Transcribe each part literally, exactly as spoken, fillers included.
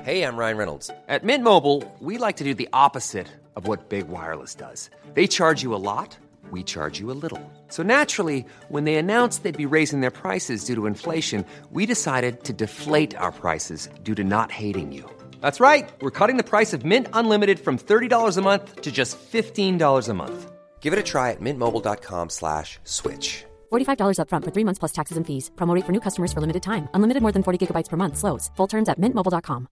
Hey, I'm Ryan Reynolds. At Mint Mobile, we like to do the opposite of what Big Wireless does. They charge you a lot, we charge you a little. So naturally, when they announced they'd be raising their prices due to inflation, we decided to deflate our prices due to not hating you. That's right. We're cutting the price of Mint Unlimited from thirty dollars a month to just fifteen dollars a month. Give it a try at mintmobile.com slash switch. forty-five dollars up front for three months plus taxes and fees. Promo rate for new customers for limited time. Unlimited more than forty gigabytes per month. Slows full terms at mint mobile dot com.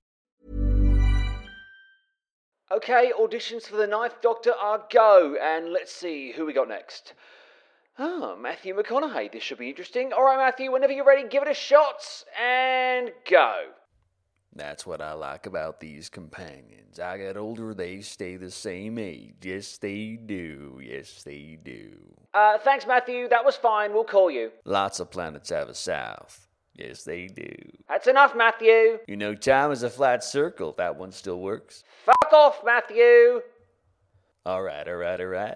Okay, auditions for the Ninth Doctor are go, and let's see who we got next. Oh, Matthew McConaughey. This should be interesting. All right, Matthew, whenever you're ready, give it a shot, and go. That's what I like about these companions. I get older, they stay the same age. Yes, they do. Yes, they do. Uh, thanks, Matthew. That was fine. We'll call you. Lots of planets have a south. Yes, they do. That's enough, Matthew. You know, time is a flat circle. That one still works. Fuck off, Matthew. All right, all right, all right.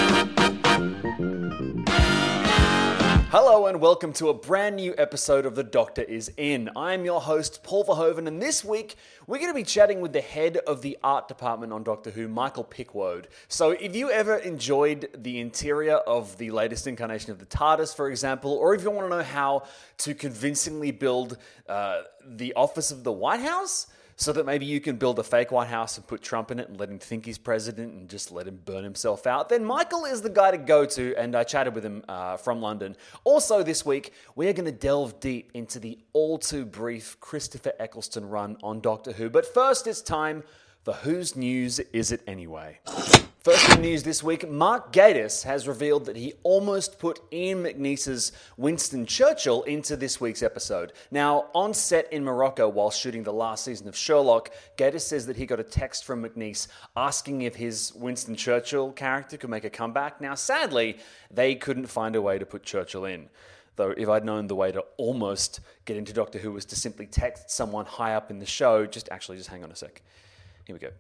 Hello and welcome to a brand new episode of The Doctor Is In. I'm your host, Paul Verhoeven, and this week we're going to be chatting with the head of the art department on Doctor Who, Michael Pickwoad. So if you ever enjoyed the interior of the latest incarnation of the TARDIS, for example, or if you want to know how to convincingly build uh, the office of the White House, so that maybe you can build a fake White House and put Trump in it and let him think he's president and just let him burn himself out, then Michael is the guy to go to, and I chatted with him uh, from London. Also this week, we are going to delve deep into the all-too-brief Christopher Eccleston run on Doctor Who. But first, it's time for Whose News Is It Anyway? First in news this week, Mark Gatiss has revealed that he almost put Ian McNeece's Winston Churchill into this week's episode. Now, on set in Morocco while shooting the last season of Sherlock, Gatiss says that he got a text from McNeice asking if his Winston Churchill character could make a comeback. Now, sadly, they couldn't find a way to put Churchill in. Though if I'd known the way to almost get into Doctor Who was to simply text someone high up in the show, just actually, just hang on a sec. Here we go.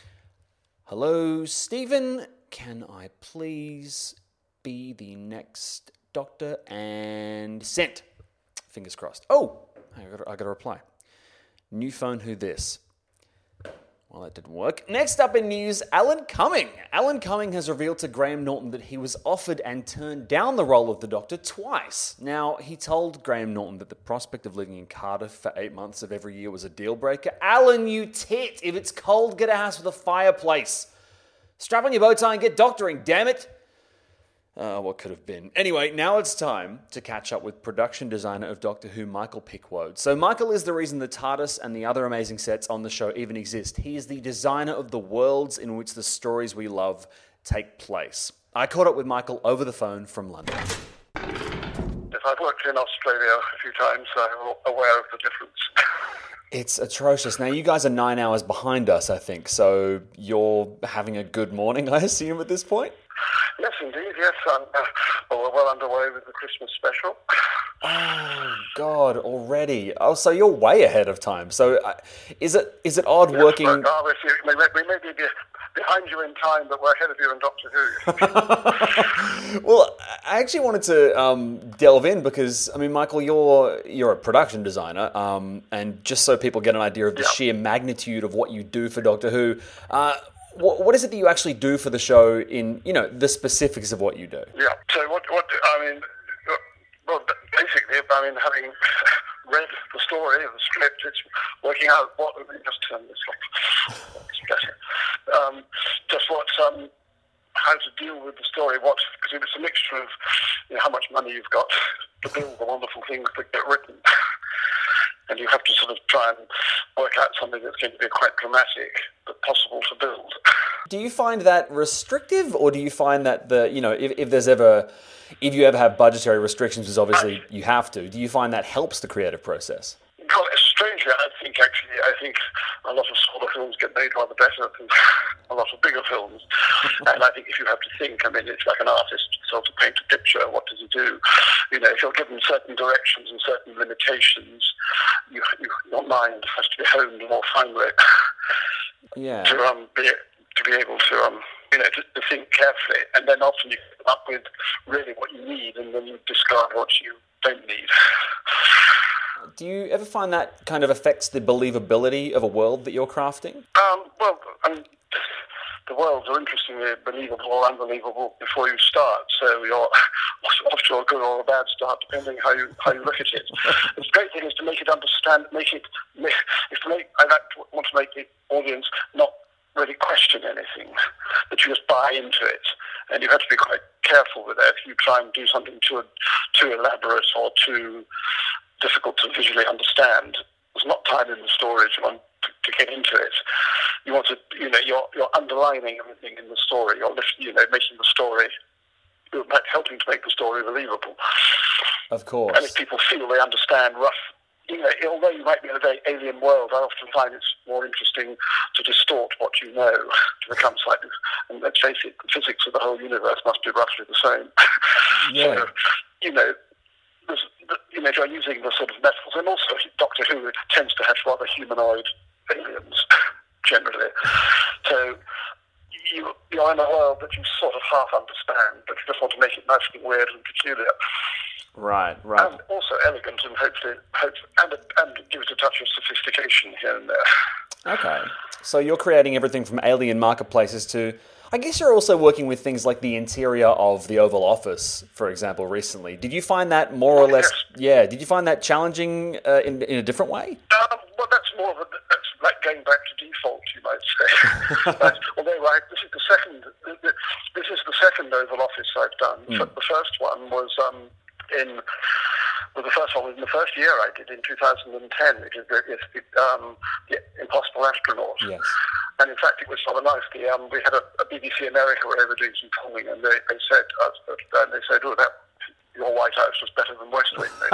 Hello, Stephen. Can I please be the next Doctor? And sent. Fingers crossed. Oh, I got, I got a reply. New phone, who this? Well, that didn't work. Next up in news, Alan Cumming. Alan Cumming has revealed to Graham Norton that he was offered and turned down the role of the Doctor twice. Now, he told Graham Norton that the prospect of living in Cardiff for eight months of every year was a deal breaker. Alan, you tit! If it's cold, get a house with a fireplace. Strap on your bow tie and get doctoring, damn it! Uh, what could have been? Anyway, now it's time to catch up with production designer of Doctor Who, Michael Pickwoad. So Michael is the reason the TARDIS and the other amazing sets on the show even exist. He is the designer of the worlds in which the stories we love take place. I caught up with Michael over the phone from London. Yes, I've worked in Australia a few times, so I'm aware of the difference. It's atrocious. Now, you guys are nine hours behind us, I think, so you're having a good morning, I assume, at this point? Yes, indeed, yes. Um, uh, well, we're well underway with the Christmas special. Oh, God, already. Oh, so you're way ahead of time. So uh, is it is it odd yes, working... But, uh, we, may, we may be behind you in time, but we're ahead of you in Doctor Who. Well, I actually wanted to um, delve in because, I mean, Michael, you're you're a production designer, um, and just so people get an idea of the yep. sheer magnitude of what you do for Doctor Who, uh, what, what is it that you actually do for the show in, you know, the specifics of what you do? Yeah, so what, what I mean, well, basically, I mean, having read the story, the script, it's working out what, let me just turn this off, um, just what, um, how to deal with the story, what, because it's a mixture of, you know, how much money you've got to build the wonderful things that get written. And you have to sort of try and work out something that's going to be quite dramatic, but possible to build. Do you find that restrictive, or do you find that the, you know, if, if there's ever, if you ever have budgetary restrictions, because obviously you have to, do you find that helps the creative process? Well, strangely, I think actually, I think a lot of smaller films get made rather better than a lot of bigger films. And I think if you have to think, I mean, it's like an artist sort of paint a picture. What does he do? You know, if you're given certain directions and certain limitations, you, you, your mind has to be honed more finely. Yeah. To um be to be able to um you know to, to think carefully, and then often you come up with really what you need, and then you discard what you don't need. Do you ever find that kind of affects the believability of a world that you're crafting? Um, well, I mean, the worlds are interestingly believable or unbelievable before you start, so you're off to a good or a bad start, depending how you how you look at it. The great thing is to make it understand, make it, make, is to make, I like to, want to make the audience not really question anything, that you just buy into it, and you have to be quite careful with that. If you try and do something too too elaborate or too difficult to visually understand, there's not time in the story to want to, to get into it. You want to, you know, you're you're underlining everything in the story. You're, you know, making the story, you're helping to make the story believable. Of course. And if people feel they understand rough, you know, although you might be in a very alien world, I often find it's more interesting to distort what you know to become slightly. And let's face it, the physics of the whole universe must be roughly the same. Yeah. So, you know. There's, you know, you're using the sort of metaphors, and also Doctor Who tends to have rather humanoid aliens, generally. So you, you're in a world that you sort of half understand, but you just want to make it nicely weird and peculiar. Right, right. And also elegant, and hopefully, hopefully and, and give it a touch of sophistication here and there. Okay. So you're creating everything from alien marketplaces to... I guess you're also working with things like the interior of the Oval Office, for example, recently. Did you find that more or less... Yes. Yeah, did you find that challenging uh, in, in a different way? Um, well, that's more of a... That's like going back to default, you might say. But, although right, this is the second... This is the second Oval Office I've done. Mm. The first one was um, in... Well, the first one was in the first year I did, in two thousand ten, which is the, it's the, um, the Impossible Astronaut. Yes. And in fact, it was rather nice. The, um, we had a, a B B C America where they were doing some filming, and they, they said, uh, and they said, "Oh, that your White House was better than West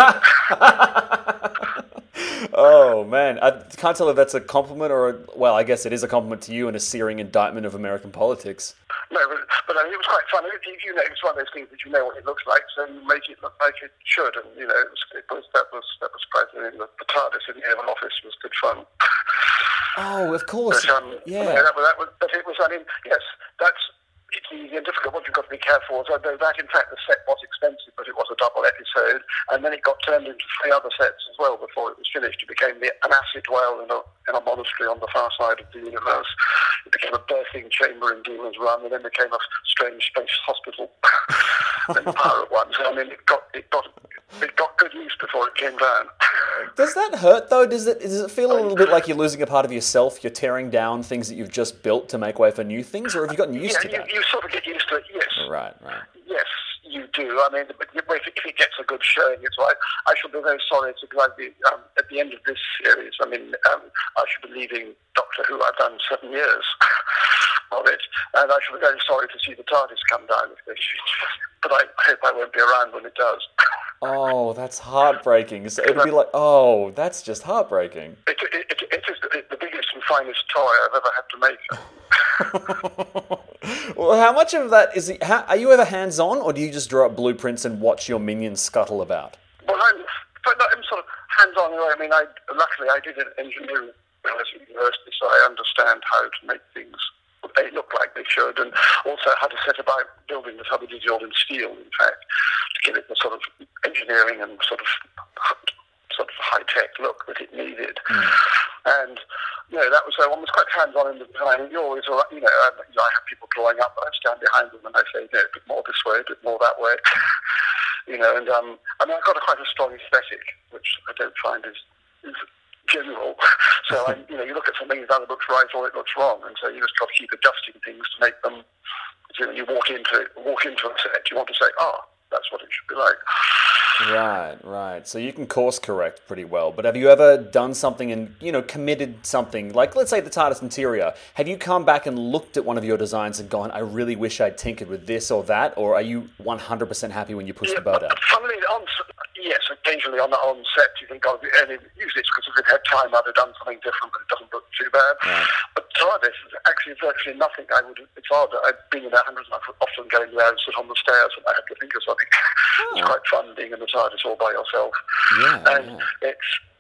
Wing." Oh man, I can't tell if that's a compliment or a, well, I guess it is a compliment to you and a searing indictment of American politics. No, but, but I mean, it was quite fun. It, you know, it's one of those things that you know what it looks like, so you make it look like it should. And you know, it was, it was that was that was surprising. The, the TARDIS in the Oval Office was good fun. Oh, of course. But, um, yeah. You know, that, was- that was, but it was. I mean, yes, that's. It's easy and difficult. What you've got to be careful is, although that, in fact, the set was expensive, but it was a double episode, and then it got turned into three other sets as well before it was finished. It became the, an acid well in a, in a monastery on the far side of the universe. It became a birthing chamber in Demon's Run, and then became a strange space hospital in Pirate One. So, I mean, it got it got it got good use before it came down. Does that hurt though? Does it does it feel a little bit like you're losing a part of yourself? You're tearing down things that you've just built to make way for new things, or have you gotten used yeah, to you, that? you sort of get used to it. Yes. Right, right. Yes, you do. I mean, but if it, if it gets a good showing, it's like, I shall be very sorry to, because I'd be, um, at the end of this series, I mean, um, I should be leaving Doctor Who. I've done seven years of it, and I shall be very sorry to see the TARDIS come down if they shoot. But I hope I won't be around when it does. Oh, that's heartbreaking. So it'd be like, oh, that's just heartbreaking. It, it, it, it is the, the biggest and finest toy I've ever had to make. Well, how much of that is it, how, are you ever hands-on, or do you just draw up blueprints and watch your minions scuttle about? Well, I'm, but no, I'm sort of hands-on. You know, I mean, I, luckily I did an engineering when I was at university, so I understand how to make things they look like they should, and also how to set about building the how we did it all in steel, in fact, to give it the sort of engineering and sort of sort of high-tech look that it needed. Mm. And, you know, that was, so one was quite hands-on in the design. You always, you know, I, I have people drawing up, but I stand behind them and I say, you know, a bit more this way, a bit more that way. You know, and, um, I mean, I've got a quite a strong aesthetic, which I don't find is, is general. So, I, you know, you look at something, it either looks right or it looks wrong, and so you just got to keep adjusting things to make them, you know, you walk into, walk into a set, you want to say, oh, that's what it should be like. Right, right. So you can course correct pretty well. But have you ever done something and, you know, committed something, like let's say the TARDIS interior, have you come back and looked at one of your designs and gone, I really wish I'd tinkered with this or that, or are you one hundred percent happy when you push yeah, the boat out? Funnily, on, yes, occasionally on, on set you think, oh, and usually it's because if it had time I'd have done something different, but it doesn't look too bad. Right. But TARDIS is actually virtually nothing I would, it's hard, I've been in there hundreds and I've often going there and sit on the stairs and I have to think of something. Oh. It's quite fun being in the TARDIS all by yourself. Yeah, and yeah. it's,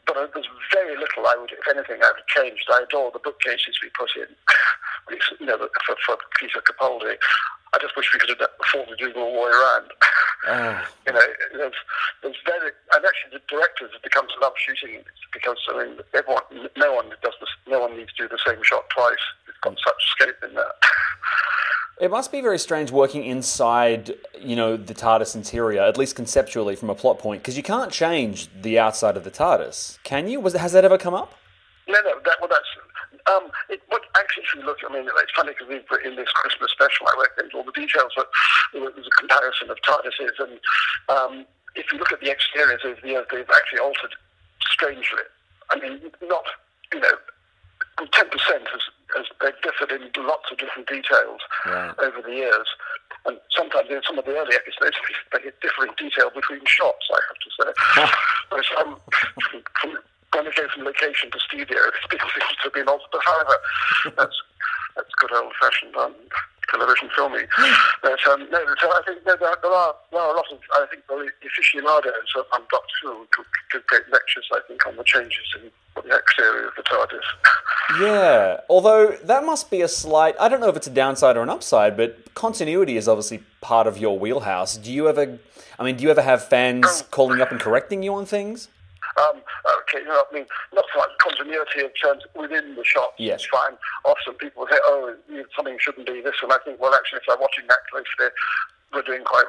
but uh, there's very little I would, if anything, I would have changed. I adore the bookcases we put in, you know, for, for Peter Capaldi. I just wish we could have done before we do it all the way around. Oh. You know, there's, there's very, and actually the directors have become to love shooting it because I mean, everyone, no one does this, no one needs to do the same shot twice. It's got such scope in there. It must be very strange working inside, you know, the TARDIS interior, at least conceptually from a plot point, because you can't change the outside of the TARDIS, can you? Was has that ever come up? No, no. That well, that's. Um, it, what actually, if you look, I mean, it's funny because we've put in this Christmas special, I won't get into all the details, but there's a comparison of TARDISes, and um, if you look at the exteriors over the years, they've actually altered strangely. I mean, not, you know, ten percent has, has they've differed in lots of different details right. over the years, and sometimes in some of the early episodes, they differ in detail between shots, I have to say. Whereas, um, from, from, when they go from location to studio, it seems to be an altered. But however, that's that's good old-fashioned um, television filming. But um, no, so I think no, there, there are there are a lot of I think the aficionados on Doctor Who could give great lectures. I think on the changes in the exterior of the TARDIS. Yeah, although that must be a slight. I don't know if it's a downside or an upside, but continuity is obviously part of your wheelhouse. Do you ever? I mean, do you ever have fans calling up and correcting you on things? Um, okay, you know, I mean, not so much continuity in terms within the shots. Yes. It's fine. Often people say, "Oh, something shouldn't be this," and I think, well, actually, if they're watching that closely, we're doing quite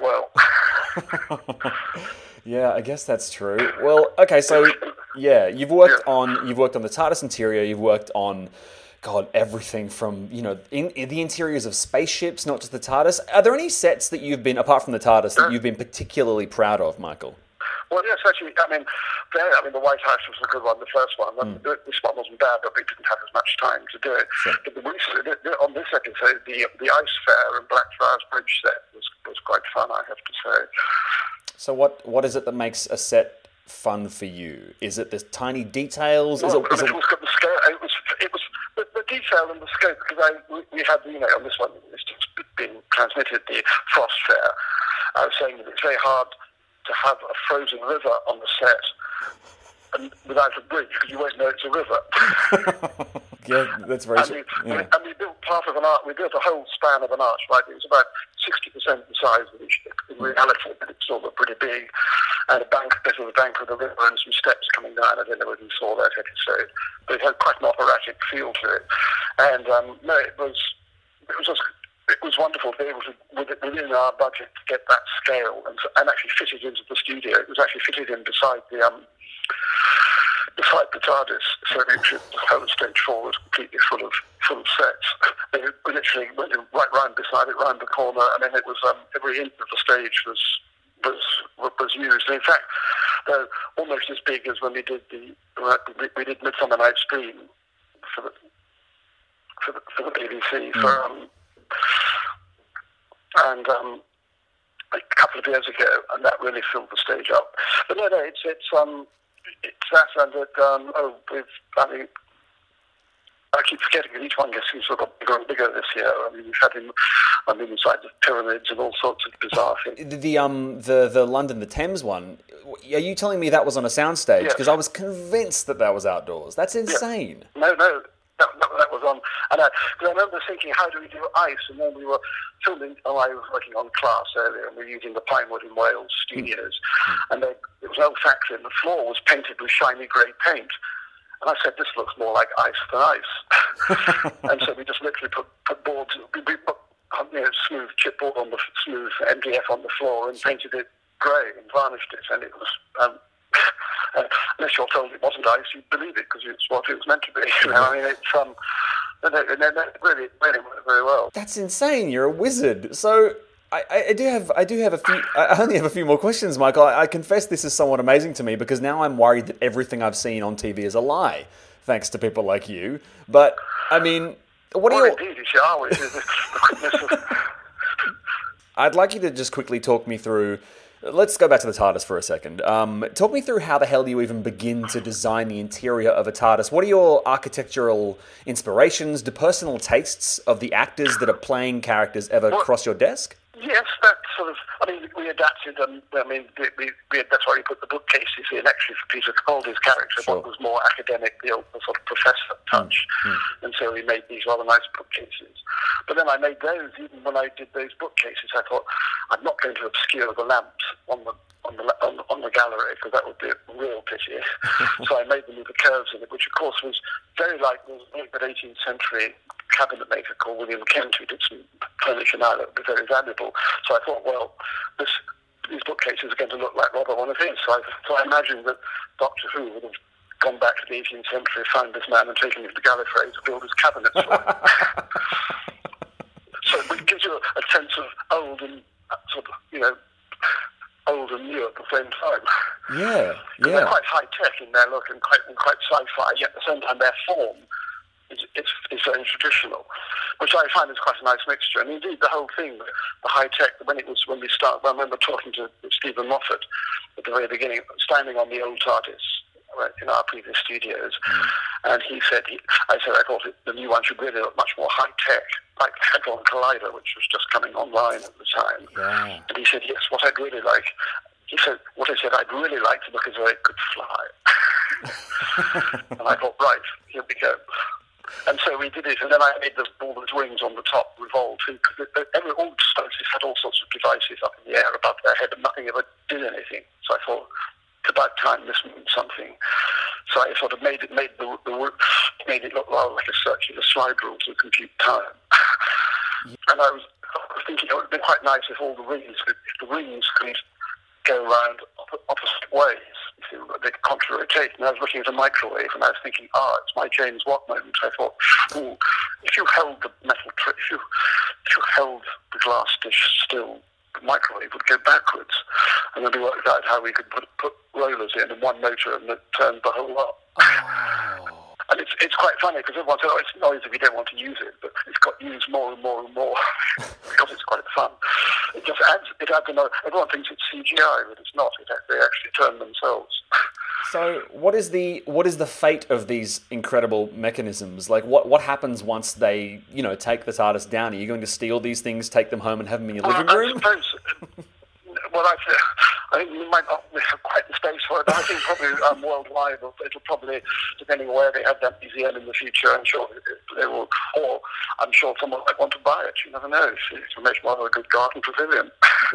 well. Yeah, I guess that's true. Well, okay, so yeah, you've worked yeah. on you've worked on the TARDIS interior. You've worked on, God, everything from you know in, in the interiors of spaceships, not just the TARDIS. Are there any sets that you've been apart from the TARDIS that you've been particularly proud of, Michael? Well, yes, actually, I mean, there, I mean, the White House was a good one, the first one. And mm. This one wasn't bad, but we didn't have as much time to do it. Sure. But the, the, the, on this episode, the the Ice Fair and Blackfriars Bridge set was, was quite fun, I have to say. So what what is it that makes a set fun for you? Is it the tiny details? Well, is it, is it, it... was got the scale. It was it was the, the detail and the scope because I we, we had you know on this one it's just been transmitted the Frost Fair. I was saying that it's very hard to have a frozen river on the set and without a bridge because you won't know it's a river. Yeah, that's very. And we, yeah. we, and we built part of an arch. We built a whole span of an arch. Right, it was about sixty percent the size of each. In reality, but it's still pretty big. And a bank, bit of the bank of the river, and some steps coming down. I don't know whether you saw that episode, but it had quite an operatic feel to it. And um, no, it was it was just. It was wonderful to be able to, within our budget, to get that scale and, and actually fit it into the studio. It was actually fitted in beside the um, beside the TARDIS, so the whole stage four was completely full of full of sets. They literally went right round beside it, round the corner, and then it was um, every inch of the stage was was was used. And in fact, they're almost as big as when we did the we did Midsummer Night's Dream for the for the, for the B B C mm. for. Um, And um, a couple of years ago, and that really filled the stage up. But no, no, it's it's um, it's that and it, um, oh, we've I mean, I keep forgetting that each one gets seems to have got bigger and bigger this year. I mean, we've had him, I mean, inside the pyramids and all sorts of bizarre things. The, the um the the London the Thames one. Are you telling me that was on a soundstage? Because yes. I was convinced that that was outdoors. That's insane. Yeah. No, no. That, that, that was on, and I, I remember thinking, how do we do ice? And then we were filming, oh, I was working on Class earlier, and we were using the Pinewood in Wales studios, mm. and they, it was an old factory, and the floor was painted with shiny grey paint. And I said, this looks more like ice than ice. And so we just literally put, put boards, we, we put you know, smooth chipboard on the, smooth M D F on the floor, and painted it grey and varnished it, and it was... Um, Uh, unless you're told it wasn't ice, you'd believe it because it's what it was meant to be. You know, I mean, it's um, and it, and it really, really worked very well. That's insane. You're a wizard. So I, I do have, I do have a few. I only have a few more questions, Michael. I, I confess this is somewhat amazing to me because now I'm worried that everything I've seen on T V is a lie, thanks to people like you. But I mean, what well, are you? Indeed, you are. Which is the quickness of... I'd like you to just quickly talk me through. Let's go back to the TARDIS for a second. Um, talk me through how the hell do you even begin to design the interior of a TARDIS? What are your architectural inspirations? Do personal tastes of the actors that are playing characters ever well, cross your desk? Yes, that sort of. I mean, we adapted, and I mean, we, we, we, that's why we put the bookcases in. Actually, for Peter Capaldi's character, Sure. what was more academic, the old the sort of professor touch, Mm. and so we made these rather nice bookcases. But then I made those. Even when I did those bookcases, I thought I'm not going to obscure the lamps on the on the on, on the gallery because that would be a real pity. So I made them with the curves in it, which of course was very like the eighteenth century cabinet maker called William Kent, who did some furniture now that would be very valuable. So I thought, well, this, these bookcases are going to look like Robert one of his. So I, so I imagined that Doctor Who would have gone back to the eighteenth century, found this man and taken him to Gallifrey to build his cabinets for him. So it gives you a, a sense of old and uh, sort of, you know, old and new at the same time. Yeah, Because yeah. they're quite high-tech in their look and quite, and quite sci-fi, yet at the same time their form is, is, is very traditional, which I find is quite a nice mixture. And indeed, the whole thing, the, the high-tech, when it was when we start, I remember talking to Stephen Moffat at the very beginning, standing on the old TARDIS right, in our previous studios, mm. and he said, he, I said, I thought it, the new one should really look much more high-tech, like Hadron Collider, which was just coming online at the time. Yeah. And he said, yes, what I'd really like, he said, what I said I'd really like to look as though it could fly. And I thought, right, here we go. And so we did it, and then I made the, all those wings on the top revolve, because every, all scientists had all sorts of devices up in the air above their head, and nothing ever did anything. So I thought, it's about time this means something. So I sort of made it, made the, the made it look well like a circular slide rule to compute time. And I was, I was thinking it would be quite nice if all the rings, could, if the rings could go around opposite ways. You see, they contra rotate. And I was looking at a microwave, and I was thinking, ah, oh, it's my James Watt moment. I thought, ooh, if you held the metal, tri- if you if you held the glass dish still, the microwave would go backwards. And then we worked out how we could put, put rollers in and one motor, and it turned the whole lot. Oh. And it's it's quite funny because everyone says, oh, it's noisy, we don't want to use it, but it's got used more and more and more because it's quite fun. It just adds, it adds another, everyone thinks it's C G I, but it's not. It, they actually turn themselves. So what is the what is the fate of these incredible mechanisms? Like what, what happens once they, you know, take the TARDIS down? Are you going to steal these things, take them home and have them in your Well, living I, room? I suppose, well, I, I think we might not have quite the space for it, but I think probably um, worldwide, it'll probably, depending on where they have that museum in the future, I'm sure they will, or I'm sure someone might want to buy it. You never know. It's, it's much more of a good garden pavilion.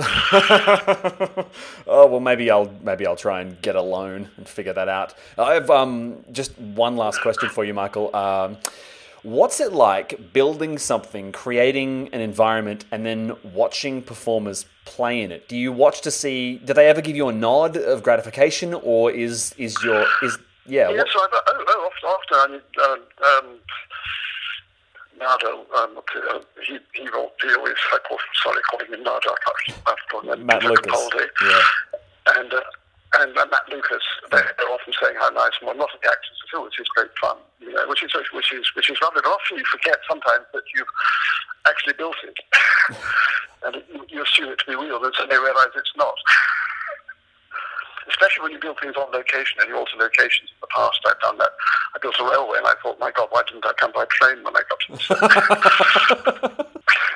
Oh well, maybe I'll maybe I'll try and get a loan and figure that out. I have um, just one last question for you, Michael. Um, What's it like building something, creating an environment, and then watching performers play in it? Do you watch to see? Do they ever give you a nod of gratification, or is is your is yeah? Yeah, what, so I, oh, oh, after, after I mean, um, um, Nardo, um, uh, he he wrote deal with. I call sorry, calling him Nardo. I can't call him Matt Peter Lucas. Capaldi. Yeah. And. Uh, And uh, Matt Lucas, they're, they're often saying how nice, and well, not the actors at all, which is great fun, you know, which is which is which is lovely. But often you forget sometimes that you've actually built it, and you, you assume it to be real, and suddenly realise it's not. Especially when you build things on location, and you alter locations. In the past, I've done that. I built a railway, and I thought, my God, why didn't I come by train when I got to the set?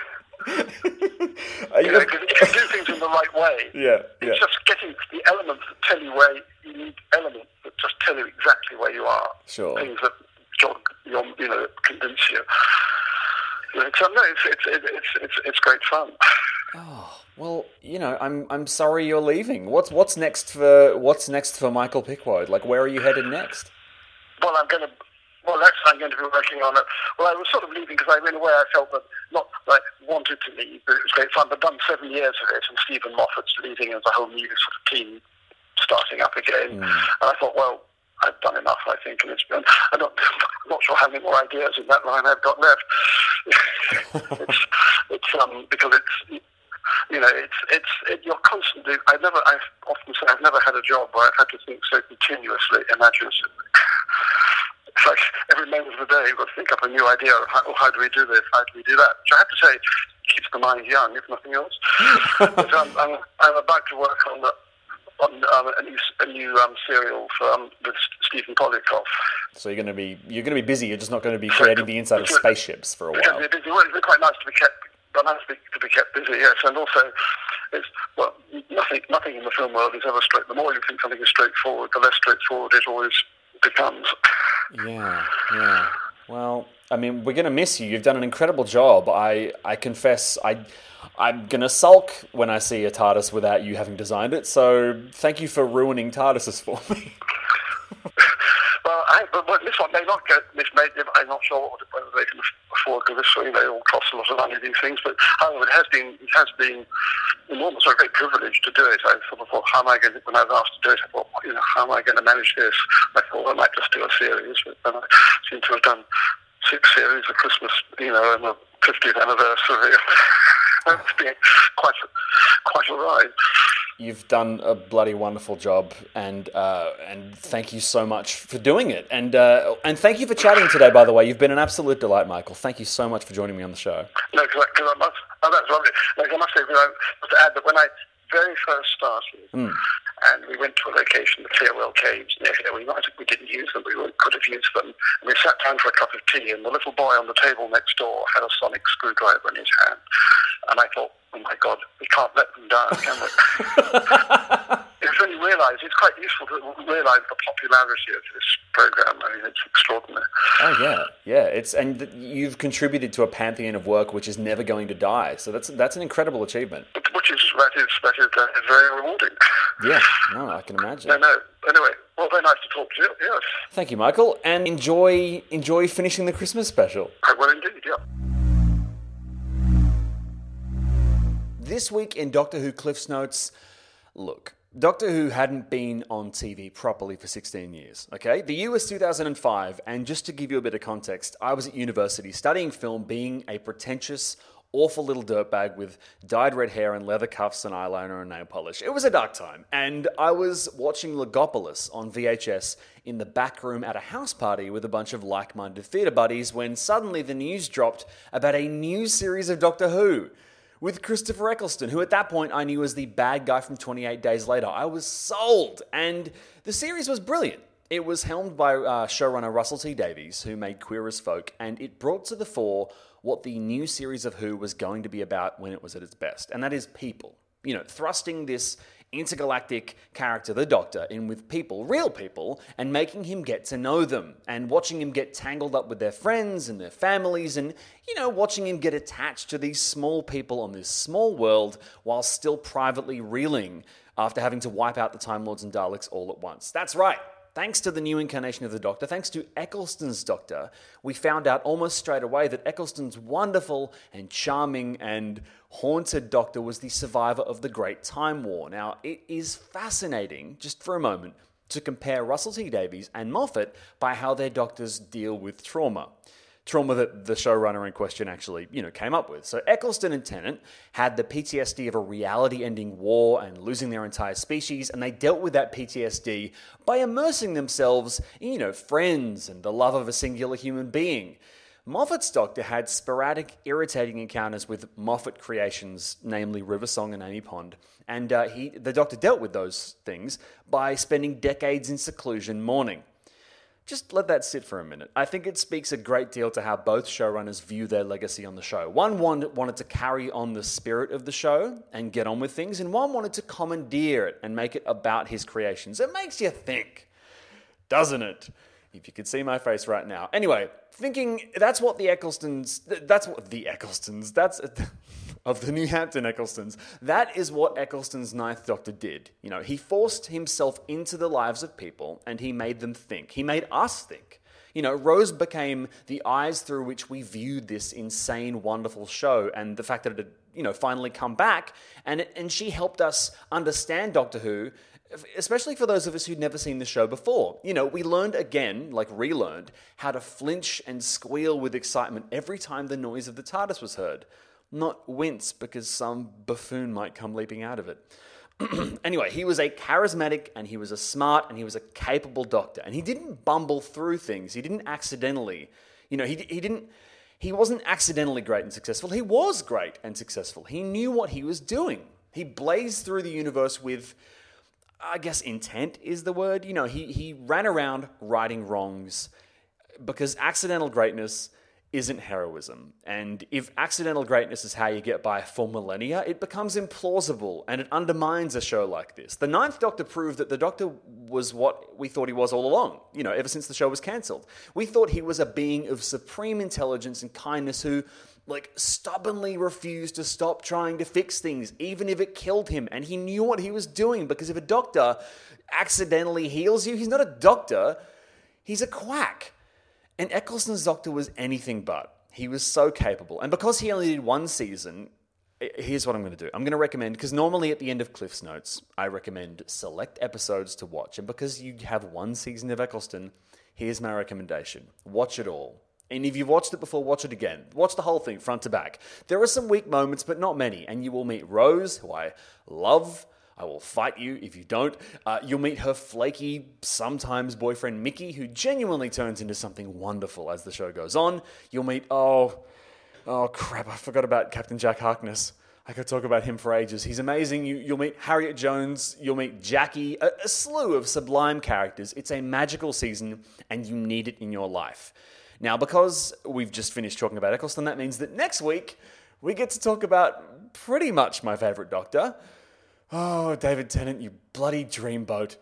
You know, because if you do things in the right way, Yeah, it's yeah. just getting the elements that tell you where you need elements that just tell you exactly where you are. Sure. Things that jog, you know, convince you. You know, so no, it's it's it's it's it's great fun. Oh, well, you know, I'm I'm sorry you're leaving. What's what's next for what's next for Michael Pickwoad? Like, where are you headed next? Well, I'm going to. Well, next I'm going to be working on it. Well, I was sort of leaving because I, in a way, I felt that not like wanted to leave, but it was great fun. But done seven years of it, and Stephen Moffat's leaving, and a whole new sort of team starting up again. Mm. And I thought, well, I've done enough, I think, and it's been. I'm not, I'm not sure how many more ideas in that line I've got left. it's, it's um because it's. You know, it's it's it, you're constantly. I never. I often say I've never had a job where I've had to think so continuously, imaginatively. It's like every moment of the day you've got to think up a new idea of how, oh, how do we do this, how do we do that, which I have to say keeps the mind young, if nothing else. But um, I'm, I'm about to work on the, on um, a new, a new um, serial for, um, with Stephen Polikoff. So you're going to be you're going to be busy. You're just not going to be creating the inside of spaceships for a while. It's, it's quite nice to be kept I managed to be, to be kept busy, yes. And also, it's, well, nothing nothing in the film world is ever straight. The more you think something is straightforward, the less straightforward it always becomes. Yeah, yeah. Well, I mean, we're going to miss you. You've done an incredible job. I, I confess, I, I'm going to sulk when I see a TARDIS without you having designed it, so thank you for ruining TARDISes for me. Well, I, but this one may not get mismade. I'm not sure whether they can afford, because this, you know, it all costs a lot of money, these things. But however, it has been, it has been enormous, a great privilege to do it. I sort of thought, how am I going to, when I was asked to do it, I thought, you know, how am I going to manage this? I thought, well, I might just do a series, but then I seem to have done six series of Christmas, you know, and the fiftieth anniversary. It's been quite, quite a ride. You've done a bloody wonderful job, and uh, and thank you so much for doing it. And uh, and thank you for chatting today, by the way. You've been an absolute delight, Michael. Thank you so much for joining me on the show. No, because I, I must, oh, that's lovely. Like, I must say, you know, just to add that when I very first started, mm. and we went to a location, the Clearwell Caves near here, we, we didn't use them, we could have used them, and we sat down for a cup of tea, and the little boy on the table next door had a sonic screwdriver in his hand. And I thought, oh my God, we can't let them down, can we? It's when you realise, it's quite useful to realise the popularity of this programme. I mean, it's extraordinary. Oh yeah, yeah. It's and th- you've contributed to a pantheon of work which is never going to die. So that's that's an incredible achievement. Which is that is that is, uh, is very rewarding. Yeah, no, I can imagine. No, no. Anyway, well, very nice to talk to you. Yes. Thank you, Michael, and enjoy enjoy finishing the Christmas special. I will indeed. Yeah. This week in Doctor Who Cliff's Notes, look, Doctor Who hadn't been on T V properly for sixteen years, okay? The year was two thousand five, and just to give you a bit of context, I was at university studying film, being a pretentious, awful little dirtbag with dyed red hair and leather cuffs and eyeliner and nail polish. It was a dark time, and I was watching Logopolis on V H S in the back room at a house party with a bunch of like-minded theatre buddies when suddenly the news dropped about a new series of Doctor Who with Christopher Eccleston, who at that point I knew was the bad guy from twenty-eight Days Later. I was sold, and the series was brilliant. It was helmed by uh, showrunner Russell T Davies, who made Queer as Folk, and it brought to the fore what the new series of Who was going to be about when it was at its best, and that is people. You know, thrusting this intergalactic character, the Doctor, in with people, real people, and making him get to know them, and watching him get tangled up with their friends and their families, and, you know, watching him get attached to these small people on this small world while still privately reeling after having to wipe out the Time Lords and Daleks all at once. That's right. Thanks to the new incarnation of the Doctor, thanks to Eccleston's Doctor, we found out almost straight away that Eccleston's wonderful and charming and haunted Doctor was the survivor of the Great Time War. Now, it is fascinating, just for a moment, to compare Russell T Davies and Moffat by how their Doctors deal with trauma. Trauma that the showrunner in question actually, you know, came up with. So Eccleston and Tennant had the P T S D of a reality-ending war and losing their entire species, and they dealt with that P T S D by immersing themselves in, you know, friends and the love of a singular human being. Moffat's Doctor had sporadic, irritating encounters with Moffat creations, namely River Song and Amy Pond, and uh, he, the Doctor dealt with those things by spending decades in seclusion mourning. Just let that sit for a minute. I think it speaks a great deal to how both showrunners view their legacy on the show. One wanted to carry on the spirit of the show and get on with things, and one wanted to commandeer it and make it about his creations. It makes you think, doesn't it? If you could see my face right now. Anyway, thinking that's what the Ecclestons, that's what the Ecclestons, that's of the New Hampton Ecclestons, that is what Eccleston's Ninth Doctor did. You know, he forced himself into the lives of people and he made them think. He made us think. You know, Rose became the eyes through which we viewed this insane, wonderful show, and the fact that it had, you know, finally come back, and it, and she helped us understand Doctor Who, especially for those of us who'd never seen the show before. You know, we learned again, like relearned, how to flinch and squeal with excitement every time the noise of the TARDIS was heard. Not wince because some buffoon might come leaping out of it. Anyway, he was a charismatic and he was a smart and he was a capable Doctor. And he didn't bumble through things. He didn't accidentally, you know, he, he didn't, he wasn't accidentally great and successful. He was great and successful. He knew what he was doing. He blazed through the universe with, I guess intent is the word. You know, he, he ran around righting wrongs because accidental greatness isn't heroism. And if accidental greatness is how you get by for millennia, it becomes implausible and it undermines a show like this. The Ninth Doctor proved that the Doctor was what we thought he was all along, you know, ever since the show was cancelled. We thought he was a being of supreme intelligence and kindness who, like, stubbornly refused to stop trying to fix things, even if it killed him. And he knew what he was doing, because if a doctor accidentally heals you, he's not a doctor, he's a quack. And Eccleston's Doctor was anything but. He was so capable. And because he only did one season, here's what I'm going to do. I'm going to recommend, because normally at the end of Cliff's Notes, I recommend select episodes to watch. And because you have one season of Eccleston, here's my recommendation. Watch it all. And if you've watched it before, watch it again. Watch the whole thing, front to back. There are some weak moments, but not many. And you will meet Rose, who I love. I will fight you if you don't. Uh, you'll meet her flaky, sometimes boyfriend Mickey, who genuinely turns into something wonderful as the show goes on. You'll meet, oh, oh crap, I forgot about Captain Jack Harkness. I could talk about him for ages. He's amazing. You, you'll meet Harriet Jones. You'll meet Jackie, a, a slew of sublime characters. It's a magical season, and you need it in your life. Now, because we've just finished talking about Eccleston, that means that next week we get to talk about pretty much my favourite Doctor. Oh, David Tennant, you bloody dreamboat.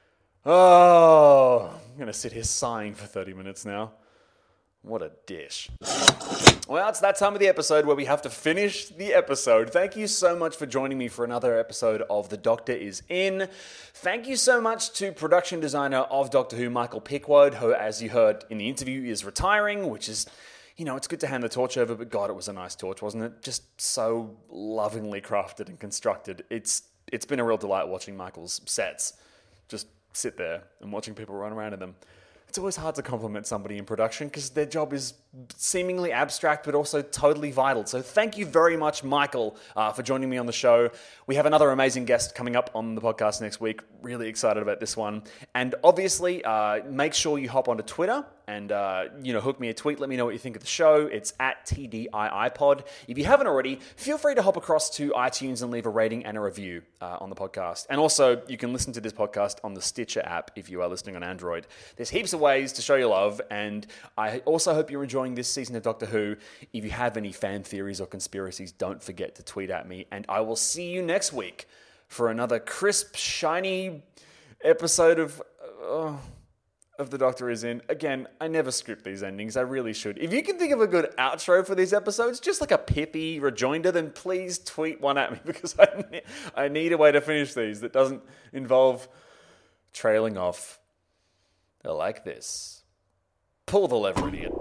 Oh, I'm going to sit here sighing for thirty minutes now. What a dish. Well, it's that time of the episode where we have to finish the episode. Thank you so much for joining me for another episode of The Doctor Is In. Thank you so much to production designer of Doctor Who, Michael Pickwoad, who, as you heard in the interview, is retiring, which is, you know, it's good to hand the torch over, but God, it was a nice torch, wasn't it? Just so lovingly crafted and constructed. It's It's been a real delight watching Michael's sets. Just sit there and watching people run around in them. It's always hard to compliment somebody in production because their job is seemingly abstract but also totally vital. So thank you very much, Michael, uh, for joining me on the show. We have another amazing guest coming up on the podcast next week. Really excited about this one. And obviously, uh, make sure you hop onto Twitter and uh, you know, hook me a tweet. Let me know what you think of the show. It's at T D I I pod. If you haven't already, feel free to hop across to iTunes and leave a rating and a review uh, on the podcast. And also, you can listen to this podcast on the Stitcher app if you are listening on Android. There's heaps of ways to show your love, and I also hope you're enjoying this season of Doctor Who. If you have any fan theories or conspiracies, don't forget to tweet at me, and I will see you next week for another crisp, shiny episode of uh, of The Doctor Is In. Again, I never script these endings. I really should. If you can think of a good outro for these episodes, just like a pithy rejoinder, then please tweet one at me, because I ne- I need a way to finish these that doesn't involve trailing off like this. Pull the lever, idiot.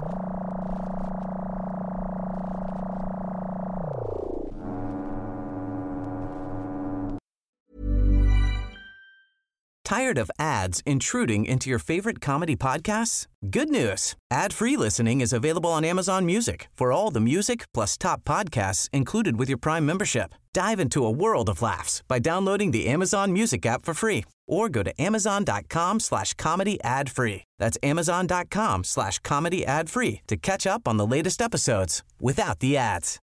Tired of ads intruding into your favorite comedy podcasts? Good news. Ad-free listening is available on Amazon Music for all the music plus top podcasts included with your Prime membership. Dive into a world of laughs by downloading the Amazon Music app for free or go to amazon.com slash comedy ad free. That's amazon.com slash comedy ad free to catch up on the latest episodes without the ads.